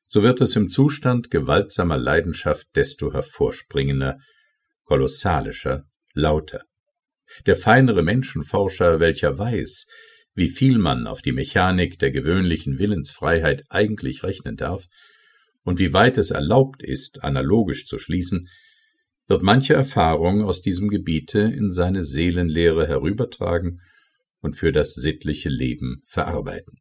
so wird es im Zustand gewaltsamer Leidenschaft desto hervorspringender, kolossalischer, lauter. Der feinere Menschenforscher, welcher weiß, wie viel man auf die Mechanik der gewöhnlichen Willensfreiheit eigentlich rechnen darf und wie weit es erlaubt ist, analogisch zu schließen, wird manche Erfahrung aus diesem Gebiete in seine Seelenlehre herübertragen und für das sittliche Leben verarbeiten.